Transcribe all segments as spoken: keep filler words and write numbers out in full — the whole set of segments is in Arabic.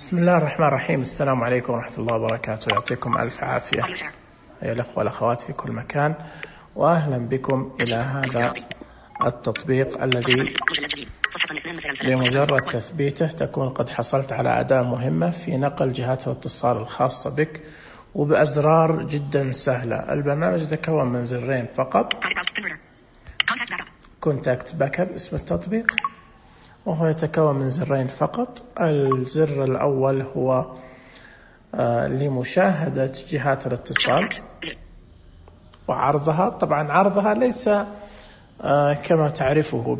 بسم الله الرحمن الرحيم. السلام عليكم ورحمة الله وبركاته. يعطيكم ألف عافية أيها الأخوة والأخوات في كل مكان، وأهلا بكم إلى هذا التطبيق الذي بمجرد تثبيته تكون قد حصلت على أداة مهمة في نقل جهات الاتصال الخاصة بك وبأزرار جدا سهلة. البرنامج يتكون من زرين فقط. كونتاكت باك اب اسم التطبيق، وهو يتكون من زرين فقط. الزر الأول هو آه لمشاهدة جهات الاتصال وعرضها. طبعا عرضها ليس آه كما تعرفه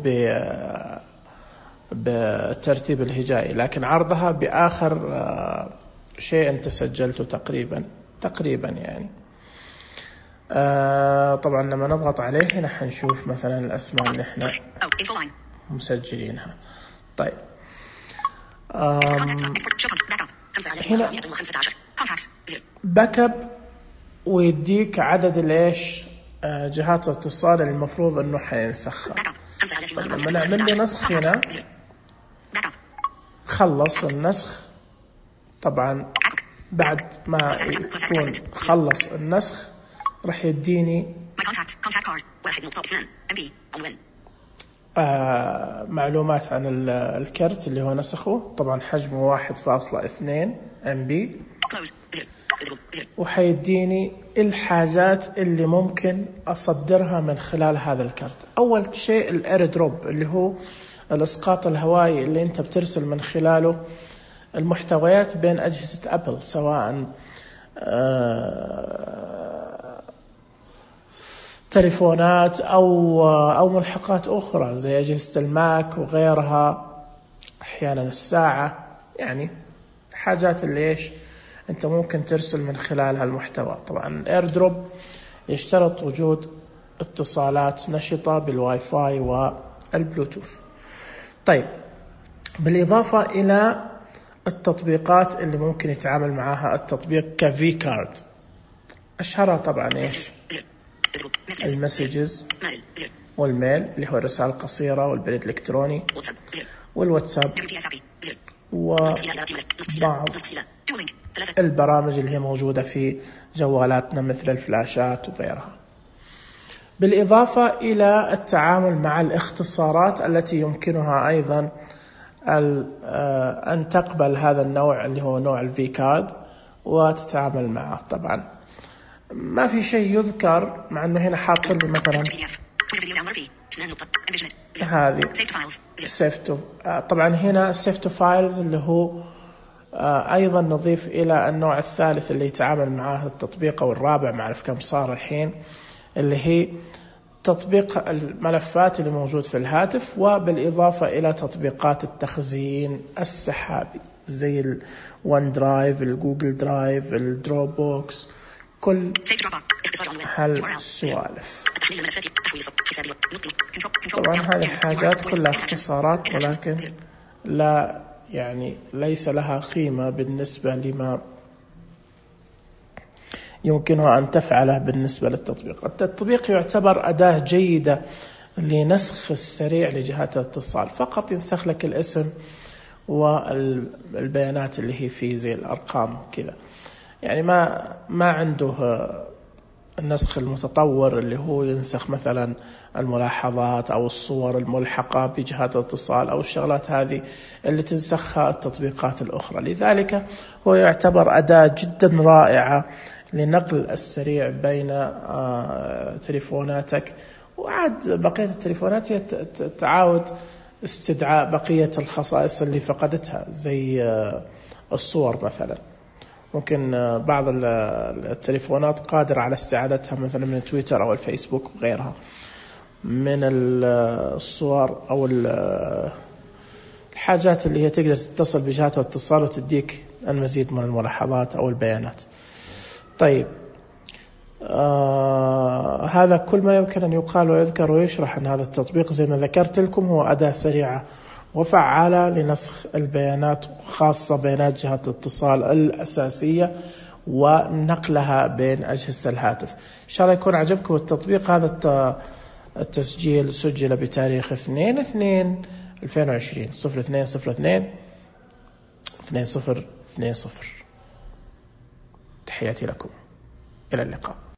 بالترتيب الهجائي، لكن عرضها بآخر آه شيء أنت سجلته تقريبا تقريبا يعني. آه طبعا لما نضغط عليه هنا حنشوف مثلا الأسماء اللي احنا مسجلينها. طيب هنا باك اب ويديك عدد الايش جهات الاتصال اللي المفروض انه حينسخها. طيب لما نعمل له نسخ هنا خلص النسخ. طبعا بعد ما يكون خلص النسخ راح يديني آه معلومات عن الكرت اللي هو نسخه. طبعا حجمه واحد فاصلة اثنين ام بي، وحيديني الحاجات اللي ممكن أصدرها من خلال هذا الكرت. أول شيء الاير دروب اللي هو الإسقاط الهوائي اللي أنت بترسل من خلاله المحتويات بين أجهزة أبل، سواء آه تليفونات أو أو ملحقات أخرى زي أجهزة الماك وغيرها، أحيانا الساعة، يعني حاجات اللي إيش أنت ممكن ترسل من خلالها المحتوى. طبعا الإير دروب يشترط وجود اتصالات نشطة بالواي فاي والبلوتوث. طيب بالإضافة إلى التطبيقات اللي ممكن يتعامل معها التطبيق كفي كارد، أشهرها طبعا إيش المسجز والميل اللي هو الرسالة القصيرة والبريد الإلكتروني والواتساب وبعض البرامج اللي هي موجودة في جوالاتنا مثل الفلاشات وغيرها. بالإضافة إلى التعامل مع الاختصارات التي يمكنها أيضا أن تقبل هذا النوع اللي هو نوع الفي كارد وتتعامل معه. طبعا ما في شيء يذكر، مع أنه هنا حاط لي مثلا هذه سيف تو. طبعا هنا سيف تو فايلز اللي هو أيضا نضيف إلى النوع الثالث اللي يتعامل معه التطبيق، أو الرابع ما أعرف كم صار الحين، اللي هي تطبيق الملفات اللي موجود في الهاتف، وبالإضافة إلى تطبيقات التخزين السحابي زي الون درايف، الجوجل درايف، الدروب بوكس، كل هالسوالف. طبعا هذه حاجات كلها اختصارات، ولكن لا يعني ليس لها قيمة بالنسبة لما يمكنها أن تفعله بالنسبة للتطبيق. التطبيق يعتبر أداة جيدة لنسخ السريع لجهات الاتصال، فقط ينسخ لك الاسم والبيانات اللي هي فيه زي الأرقام كذا، يعني ما ما عنده النسخ المتطور اللي هو ينسخ مثلا الملاحظات أو الصور الملحقة بجهات الاتصال أو الشغلات هذه اللي تنسخها التطبيقات الأخرى. لذلك هو يعتبر أداة جدا رائعة لنقل السريع بين تليفوناتك، وعاد بقية التليفونات هي تعاود استدعاء بقية الخصائص اللي فقدتها زي الصور مثلا. ممكن بعض التليفونات قادرة على استعادتها مثلا من تويتر أو الفيسبوك وغيرها من الصور أو الحاجات اللي هي تقدر تتصل بجهات الاتصال وتديك المزيد من الملاحظات أو البيانات. طيب آه هذا كل ما يمكن أن يقال ويذكر ويشرح عن هذا التطبيق. زي ما ذكرت لكم هو أداة سريعة وفعالة لنسخ البيانات، خاصة بيانات جهات الاتصال الأساسية ونقلها بين أجهزة الهاتف. إن شاء الله يكون عجبكم التطبيق. هذا التسجيل سجل بتاريخ اثنين اثنين ألفين وعشرين صفر اثنين صفر اثنين اثنين صفر اثنين صفر. تحياتي لكم، إلى اللقاء.